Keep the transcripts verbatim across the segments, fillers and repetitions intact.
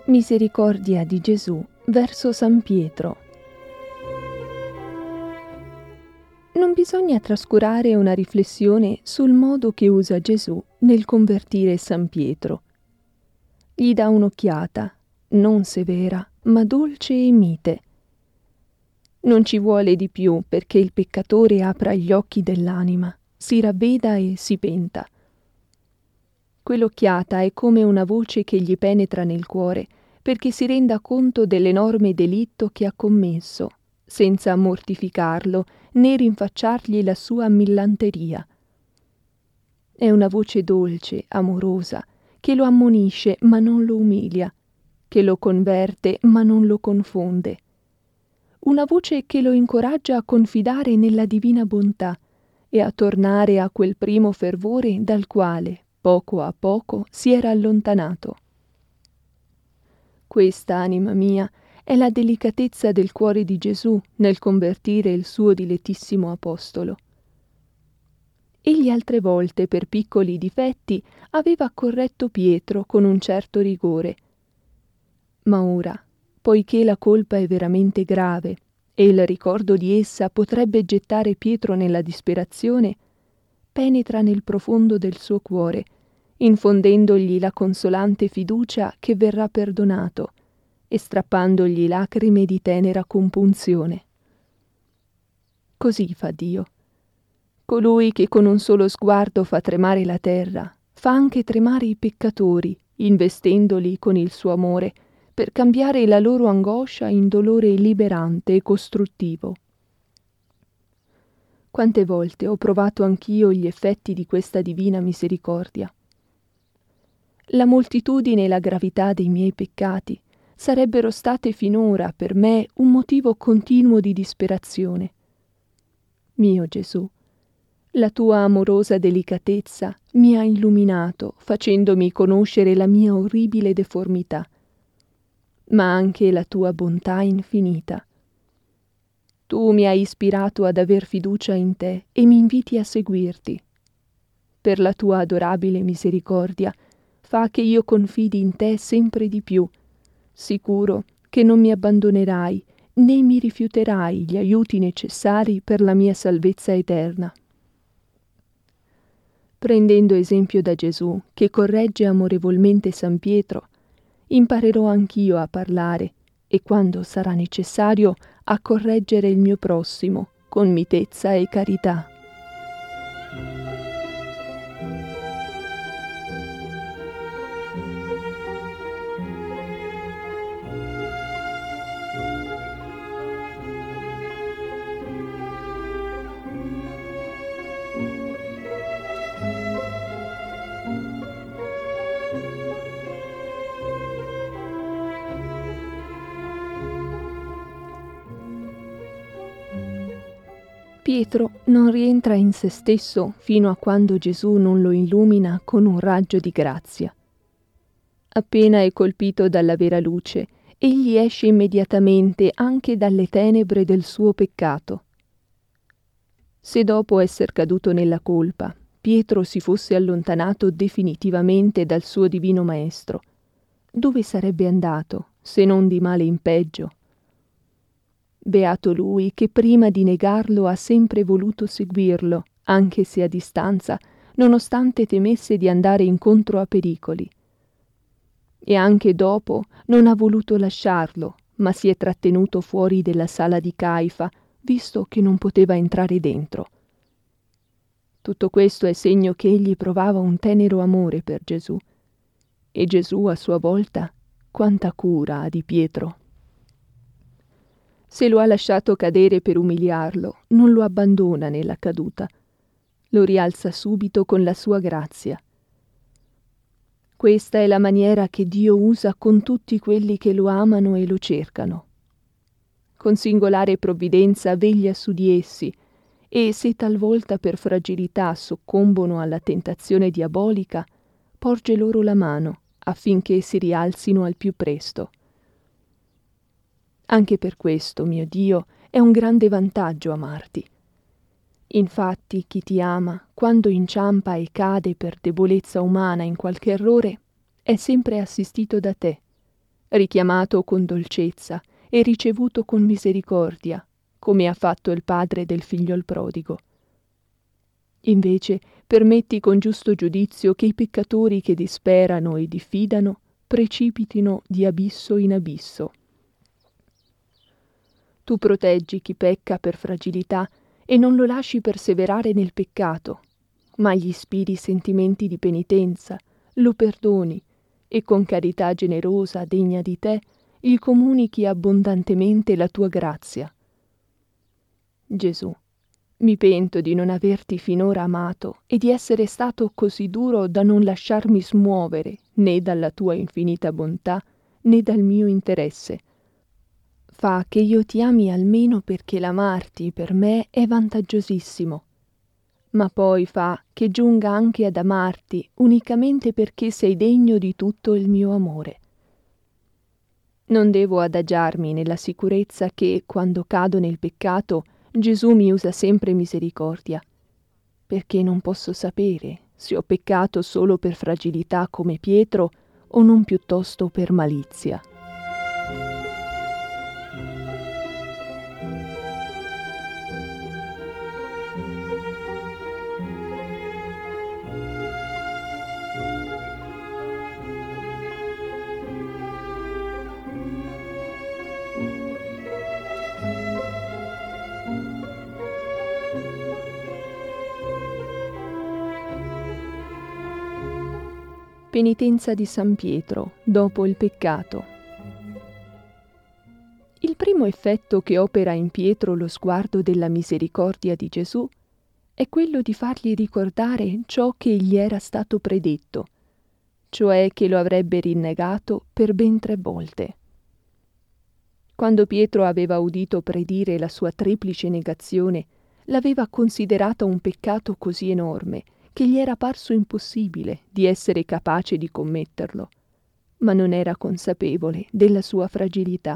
Misericordia di Gesù verso San Pietro. Non bisogna trascurare una riflessione sul modo che usa Gesù nel convertire San Pietro. Gli dà un'occhiata, non severa, ma dolce e mite. Non ci vuole di più perché il peccatore apra gli occhi dell'anima, si ravveda e si penta. Quell'occhiata è come una voce che gli penetra nel cuore perché si renda conto dell'enorme delitto che ha commesso, senza mortificarlo né rinfacciargli la sua millanteria. È una voce dolce, amorosa, che lo ammonisce ma non lo umilia, che lo converte ma non lo confonde. Una voce che lo incoraggia a confidare nella divina bontà e a tornare a quel primo fervore dal quale, poco a poco, si era allontanato. Questa, anima mia, è la delicatezza del cuore di Gesù nel convertire il suo dilettissimo apostolo. Egli altre volte, per piccoli difetti, aveva corretto Pietro con un certo rigore. Ma ora, poiché la colpa è veramente grave e il ricordo di essa potrebbe gettare Pietro nella disperazione, penetra nel profondo del suo cuore, infondendogli la consolante fiducia che verrà perdonato e strappandogli lacrime di tenera compunzione. Così fa Dio. Colui che con un solo sguardo fa tremare la terra, fa anche tremare i peccatori, investendoli con il suo amore, per cambiare la loro angoscia in dolore liberante e costruttivo. Quante volte ho provato anch'io gli effetti di questa divina misericordia. La moltitudine e la gravità dei miei peccati sarebbero state finora per me un motivo continuo di disperazione. Mio Gesù, la tua amorosa delicatezza mi ha illuminato, facendomi conoscere la mia orribile deformità, ma anche la tua bontà infinita. Tu mi hai ispirato ad aver fiducia in te e mi inviti a seguirti. Per la tua adorabile misericordia, fa che io confidi in te sempre di più, sicuro che non mi abbandonerai né mi rifiuterai gli aiuti necessari per la mia salvezza eterna. Prendendo esempio da Gesù, che corregge amorevolmente San Pietro, imparerò anch'io a parlare e, quando sarà necessario, a correggere il mio prossimo con mitezza e carità. Pietro non rientra in se stesso fino a quando Gesù non lo illumina con un raggio di grazia. Appena è colpito dalla vera luce, egli esce immediatamente anche dalle tenebre del suo peccato. Se dopo esser caduto nella colpa, Pietro si fosse allontanato definitivamente dal suo divino Maestro, dove sarebbe andato, se non di male in peggio? Beato lui che prima di negarlo ha sempre voluto seguirlo, anche se a distanza, nonostante temesse di andare incontro a pericoli. E anche dopo non ha voluto lasciarlo, ma si è trattenuto fuori della sala di Caifa, visto che non poteva entrare dentro. Tutto questo è segno che egli provava un tenero amore per Gesù. E Gesù, a sua volta, quanta cura ha di Pietro. Se lo ha lasciato cadere per umiliarlo, non lo abbandona nella caduta. Lo rialza subito con la sua grazia. Questa è la maniera che Dio usa con tutti quelli che lo amano e lo cercano. Con singolare provvidenza veglia su di essi e, se talvolta per fragilità soccombono alla tentazione diabolica, porge loro la mano affinché si rialzino al più presto. Anche per questo, mio Dio, è un grande vantaggio amarti. Infatti, chi ti ama, quando inciampa e cade per debolezza umana in qualche errore, è sempre assistito da te, richiamato con dolcezza e ricevuto con misericordia, come ha fatto il padre del figliol prodigo. Invece permetti con giusto giudizio che i peccatori che disperano e diffidano precipitino di abisso in abisso. Tu proteggi chi pecca per fragilità e non lo lasci perseverare nel peccato, ma gli ispiri sentimenti di penitenza, lo perdoni e con carità generosa, degna di te, gli comunichi abbondantemente la tua grazia. Gesù, mi pento di non averti finora amato e di essere stato così duro da non lasciarmi smuovere né dalla tua infinita bontà né dal mio interesse. Fa che io ti ami almeno perché l'amarti per me è vantaggiosissimo, ma poi fa che giunga anche ad amarti unicamente perché sei degno di tutto il mio amore. Non devo adagiarmi nella sicurezza che, quando cado nel peccato, Gesù mi usa sempre misericordia, perché non posso sapere se ho peccato solo per fragilità come Pietro o non piuttosto per malizia. Penitenza di San Pietro dopo il peccato. Il primo effetto che opera in Pietro lo sguardo della misericordia di Gesù è quello di fargli ricordare ciò che gli era stato predetto, cioè che lo avrebbe rinnegato per ben tre volte. Quando Pietro aveva udito predire la sua triplice negazione, l'aveva considerata un peccato così enorme che gli era parso impossibile di essere capace di commetterlo, ma non era consapevole della sua fragilità.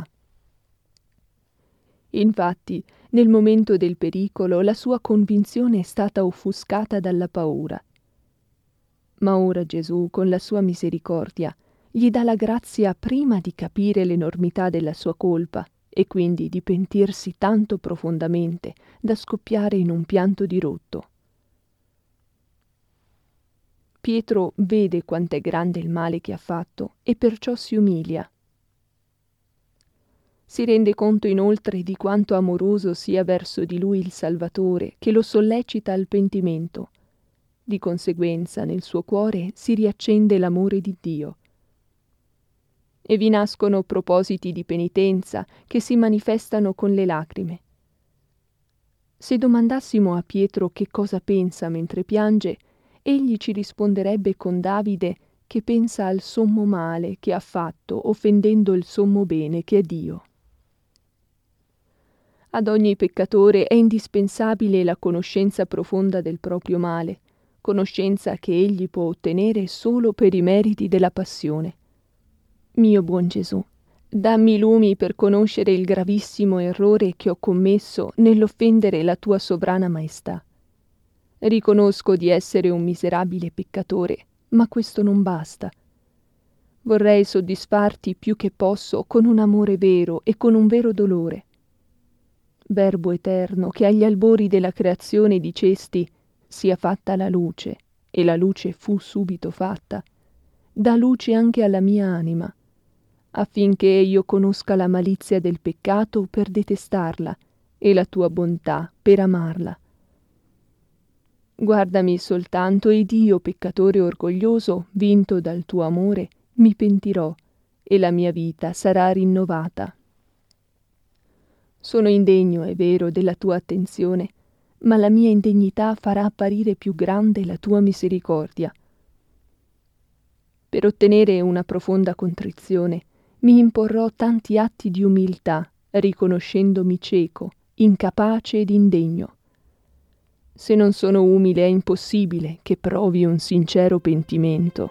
Infatti, nel momento del pericolo, la sua convinzione è stata offuscata dalla paura. Ma ora Gesù, con la sua misericordia, gli dà la grazia prima di capire l'enormità della sua colpa e quindi di pentirsi tanto profondamente da scoppiare in un pianto dirotto. Pietro vede quant'è grande il male che ha fatto e perciò si umilia. Si rende conto inoltre di quanto amoroso sia verso di lui il Salvatore, che lo sollecita al pentimento. Di conseguenza nel suo cuore si riaccende l'amore di Dio. E vi nascono propositi di penitenza che si manifestano con le lacrime. Se domandassimo a Pietro che cosa pensa mentre piange, egli ci risponderebbe con Davide che pensa al sommo male che ha fatto offendendo il sommo bene che è Dio. Ad ogni peccatore è indispensabile la conoscenza profonda del proprio male, conoscenza che egli può ottenere solo per i meriti della passione. Mio buon Gesù, dammi lumi per conoscere il gravissimo errore che ho commesso nell'offendere la tua sovrana maestà. Riconosco di essere un miserabile peccatore, ma questo non basta. Vorrei soddisfarti più che posso con un amore vero e con un vero dolore. Verbo eterno, che agli albori della creazione dicesti sia fatta la luce, e la luce fu subito fatta, dà luce anche alla mia anima, affinché io conosca la malizia del peccato per detestarla e la tua bontà per amarla. Guardami soltanto ed io, peccatore orgoglioso, vinto dal tuo amore, mi pentirò e la mia vita sarà rinnovata. Sono indegno, è vero, della tua attenzione, ma la mia indegnità farà apparire più grande la tua misericordia. Per ottenere una profonda contrizione, mi imporrò tanti atti di umiltà, riconoscendomi cieco, incapace ed indegno. Se non sono umile è impossibile che provi un sincero pentimento.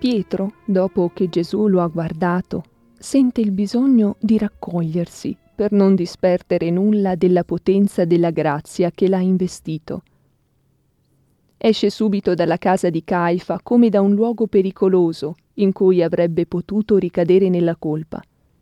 Pietro, dopo che Gesù lo ha guardato, sente il bisogno di raccogliersi per non disperdere nulla della potenza della grazia che l'ha investito. Esce subito dalla casa di Caifa come da un luogo pericoloso in cui avrebbe potuto ricadere nella colpa.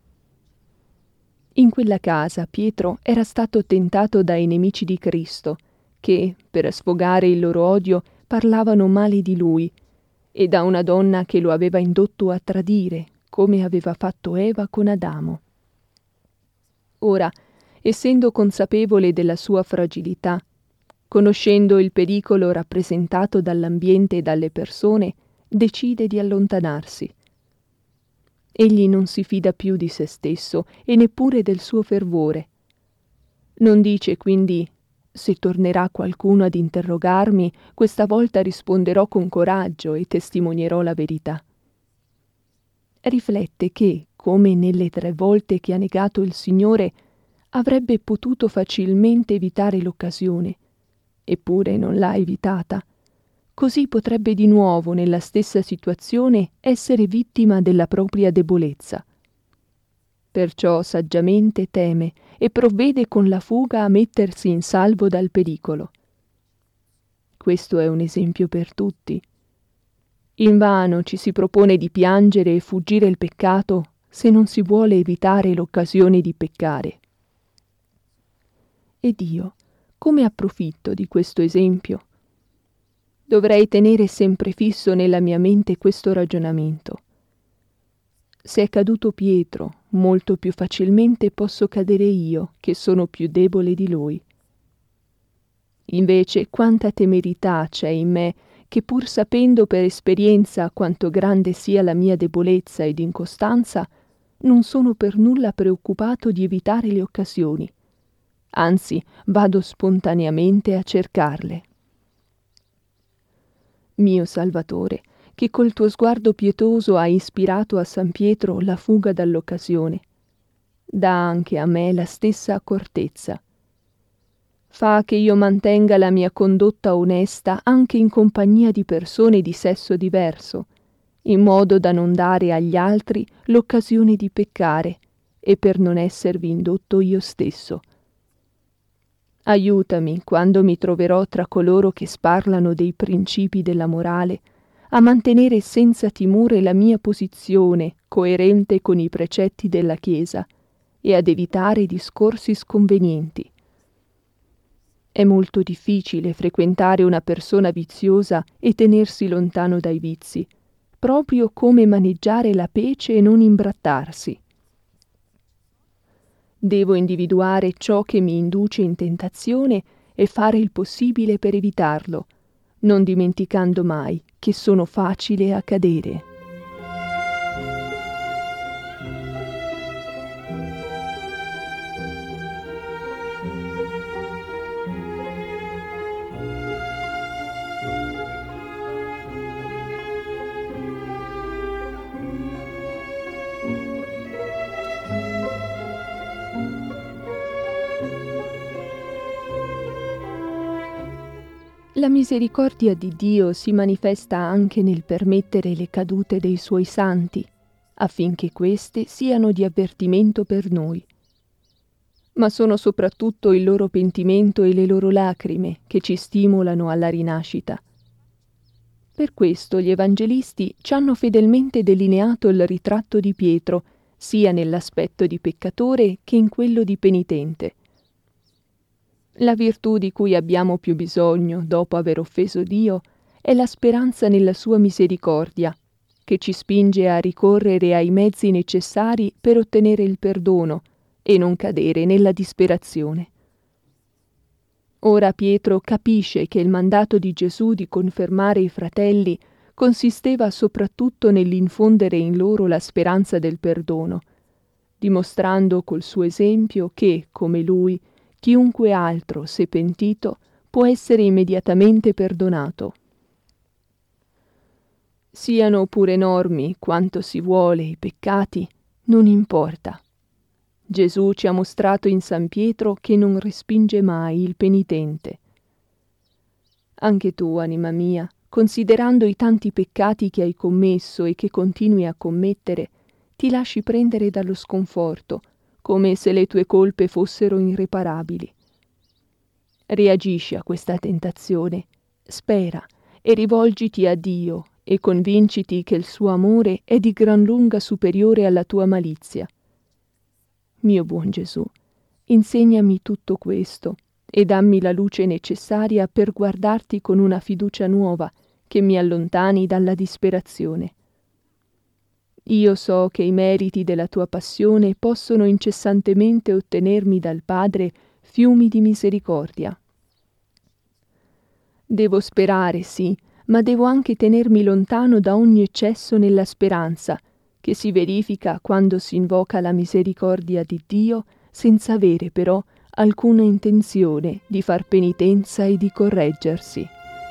In quella casa Pietro era stato tentato dai nemici di Cristo, che, per sfogare il loro odio, parlavano male di lui, e da una donna che lo aveva indotto a tradire, come aveva fatto Eva con Adamo. Ora, essendo consapevole della sua fragilità, conoscendo il pericolo rappresentato dall'ambiente e dalle persone, decide di allontanarsi. Egli non si fida più di se stesso e neppure del suo fervore. Non dice quindi: se tornerà qualcuno ad interrogarmi, questa volta risponderò con coraggio e testimonierò la verità. Riflette che, come nelle tre volte che ha negato il Signore, avrebbe potuto facilmente evitare l'occasione, eppure non l'ha evitata. Così potrebbe di nuovo, nella stessa situazione, essere vittima della propria debolezza. Perciò saggiamente teme e provvede con la fuga a mettersi in salvo dal pericolo. Questo è un esempio per tutti. Invano ci si propone di piangere e fuggire il peccato se non si vuole evitare l'occasione di peccare. Ed io, come approfitto di questo esempio? Dovrei tenere sempre fisso nella mia mente questo ragionamento. Se è caduto Pietro, molto più facilmente posso cadere io, che sono più debole di lui. Invece, quanta temerità c'è in me, che pur sapendo per esperienza quanto grande sia la mia debolezza ed incostanza, non sono per nulla preoccupato di evitare le occasioni. Anzi, vado spontaneamente a cercarle. Mio Salvatore, che col tuo sguardo pietoso hai ispirato a San Pietro la fuga dall'occasione, dà anche a me la stessa accortezza. Fa che io mantenga la mia condotta onesta anche in compagnia di persone di sesso diverso, in modo da non dare agli altri l'occasione di peccare e per non esservi indotto io stesso. Aiutami, quando mi troverò tra coloro che sparlano dei principi della morale, a mantenere senza timore la mia posizione coerente con i precetti della Chiesa e ad evitare discorsi sconvenienti. È molto difficile frequentare una persona viziosa e tenersi lontano dai vizi, proprio come maneggiare la pece e non imbrattarsi. Devo individuare ciò che mi induce in tentazione e fare il possibile per evitarlo, non dimenticando mai che sono facile a cadere. La misericordia di Dio si manifesta anche nel permettere le cadute dei suoi santi, affinché queste siano di avvertimento per noi. Ma sono soprattutto il loro pentimento e le loro lacrime che ci stimolano alla rinascita. Per questo gli evangelisti ci hanno fedelmente delineato il ritratto di Pietro, sia nell'aspetto di peccatore che in quello di penitente. La virtù di cui abbiamo più bisogno dopo aver offeso Dio è la speranza nella sua misericordia, che ci spinge a ricorrere ai mezzi necessari per ottenere il perdono e non cadere nella disperazione. Ora Pietro capisce che il mandato di Gesù di confermare i fratelli consisteva soprattutto nell'infondere in loro la speranza del perdono, dimostrando col suo esempio che, come lui, chiunque altro, se pentito, può essere immediatamente perdonato. Siano pure enormi quanto si vuole i peccati, non importa. Gesù ci ha mostrato in San Pietro che non respinge mai il penitente. Anche tu, anima mia, considerando i tanti peccati che hai commesso e che continui a commettere, ti lasci prendere dallo sconforto, come se le tue colpe fossero irreparabili. Reagisci a questa tentazione, spera e rivolgiti a Dio e convinciti che il suo amore è di gran lunga superiore alla tua malizia. Mio buon Gesù, insegnami tutto questo e dammi la luce necessaria per guardarti con una fiducia nuova che mi allontani dalla disperazione. Io so che i meriti della tua passione possono incessantemente ottenermi dal Padre fiumi di misericordia. Devo sperare, sì, ma devo anche tenermi lontano da ogni eccesso nella speranza, che si verifica quando si invoca la misericordia di Dio senza avere però alcuna intenzione di far penitenza e di correggersi.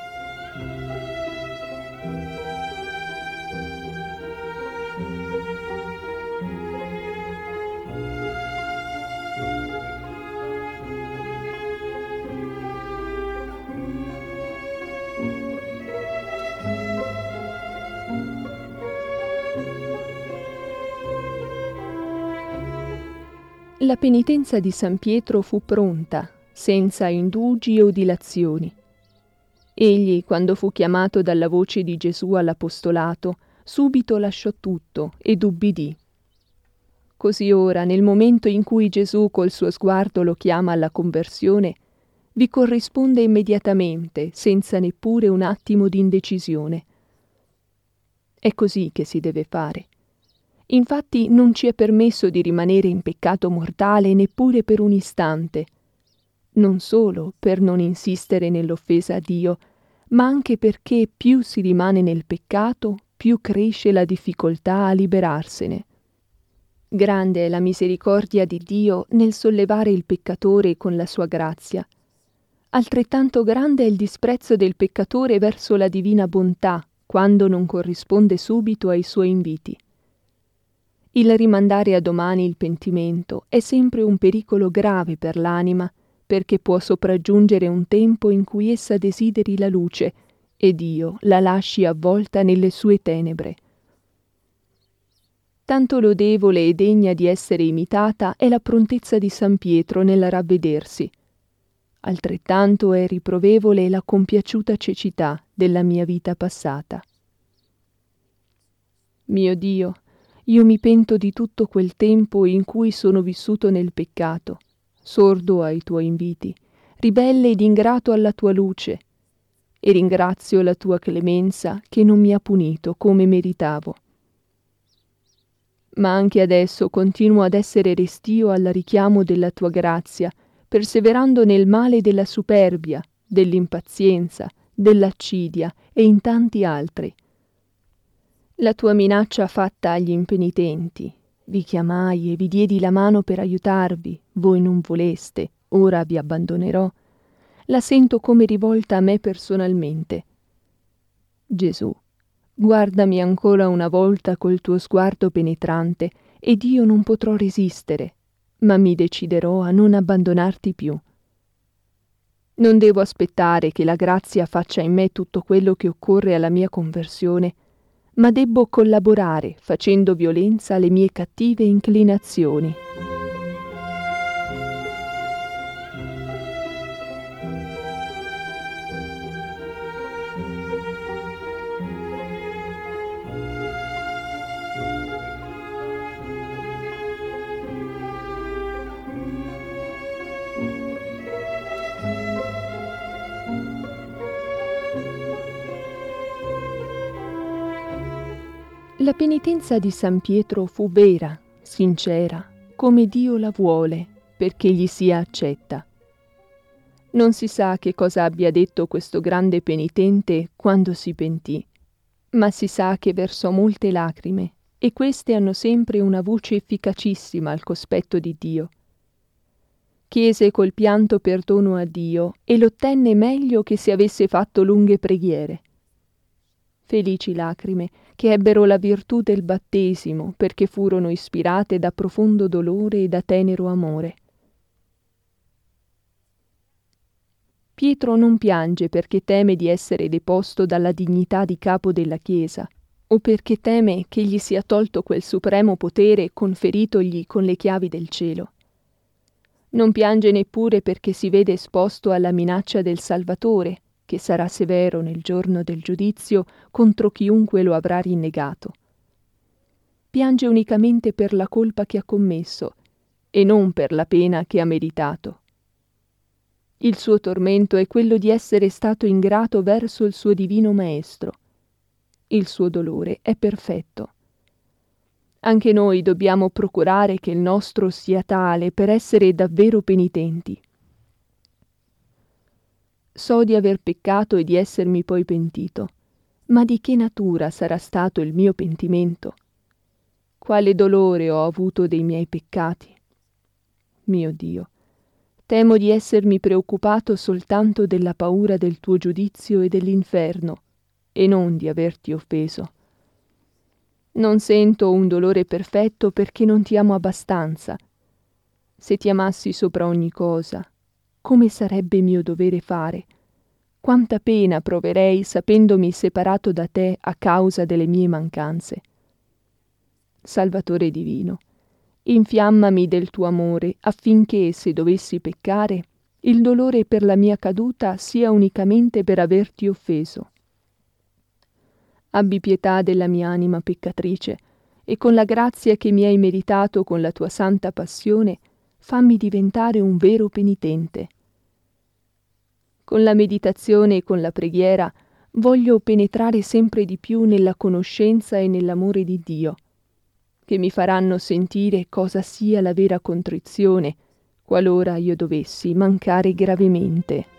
La penitenza di San Pietro fu pronta, senza indugi o dilazioni. Egli, quando fu chiamato dalla voce di Gesù all'apostolato, subito lasciò tutto ed ubbidì. Così ora, nel momento in cui Gesù col suo sguardo lo chiama alla conversione, vi corrisponde immediatamente, senza neppure un attimo di indecisione. È così che si deve fare. Infatti non ci è permesso di rimanere in peccato mortale neppure per un istante, non solo per non insistere nell'offesa a Dio, ma anche perché più si rimane nel peccato, più cresce la difficoltà a liberarsene. Grande è la misericordia di Dio nel sollevare il peccatore con la sua grazia. Altrettanto grande è il disprezzo del peccatore verso la divina bontà, quando non corrisponde subito ai suoi inviti. Il rimandare a domani il pentimento è sempre un pericolo grave per l'anima, perché può sopraggiungere un tempo in cui essa desideri la luce e Dio la lasci avvolta nelle sue tenebre. Tanto lodevole e degna di essere imitata è la prontezza di San Pietro nel ravvedersi. Altrettanto è riprovevole la compiaciuta cecità della mia vita passata. Mio Dio, io mi pento di tutto quel tempo in cui sono vissuto nel peccato, sordo ai tuoi inviti, ribelle ed ingrato alla tua luce, e ringrazio la tua clemenza che non mi ha punito come meritavo. Ma anche adesso continuo ad essere restio al richiamo della tua grazia, perseverando nel male della superbia, dell'impazienza, dell'accidia e in tanti altri. La tua minaccia fatta agli impenitenti, vi chiamai e vi diedi la mano per aiutarvi, voi non voleste, ora vi abbandonerò, la sento come rivolta a me personalmente. Gesù, guardami ancora una volta col tuo sguardo penetrante ed io non potrò resistere, ma mi deciderò a non abbandonarti più. Non devo aspettare che la grazia faccia in me tutto quello che occorre alla mia conversione, ma debbo collaborare facendo violenza alle mie cattive inclinazioni. La penitenza di San Pietro fu vera, sincera, come Dio la vuole, perché gli sia accetta. Non si sa che cosa abbia detto questo grande penitente quando si pentì, ma si sa che versò molte lacrime, e queste hanno sempre una voce efficacissima al cospetto di Dio. Chiese col pianto perdono a Dio e l'ottenne meglio che se avesse fatto lunghe preghiere. Felici lacrime che ebbero la virtù del battesimo perché furono ispirate da profondo dolore e da tenero amore. Pietro non piange perché teme di essere deposto dalla dignità di capo della Chiesa, o perché teme che gli sia tolto quel supremo potere conferitogli con le chiavi del cielo. Non piange neppure perché si vede esposto alla minaccia del Salvatore, che sarà severo nel giorno del giudizio contro chiunque lo avrà rinnegato. Piange unicamente per la colpa che ha commesso e non per la pena che ha meritato. Il suo tormento è quello di essere stato ingrato verso il suo divino Maestro. Il suo dolore è perfetto. Anche noi dobbiamo procurare che il nostro sia tale per essere davvero penitenti. So di aver peccato e di essermi poi pentito, ma di che natura sarà stato il mio pentimento? Quale dolore ho avuto dei miei peccati? Mio Dio, temo di essermi preoccupato soltanto della paura del tuo giudizio e dell'inferno, e non di averti offeso. Non sento un dolore perfetto perché non ti amo abbastanza. Se ti amassi sopra ogni cosa, come sarebbe mio dovere fare? Quanta pena proverei sapendomi separato da te a causa delle mie mancanze. Salvatore divino, infiammami del tuo amore affinché, se dovessi peccare, il dolore per la mia caduta sia unicamente per averti offeso. Abbi pietà della mia anima peccatrice e con la grazia che mi hai meritato con la tua santa passione, fammi diventare un vero penitente. Con la meditazione e con la preghiera voglio penetrare sempre di più nella conoscenza e nell'amore di Dio, che mi faranno sentire cosa sia la vera contrizione, qualora io dovessi mancare gravemente.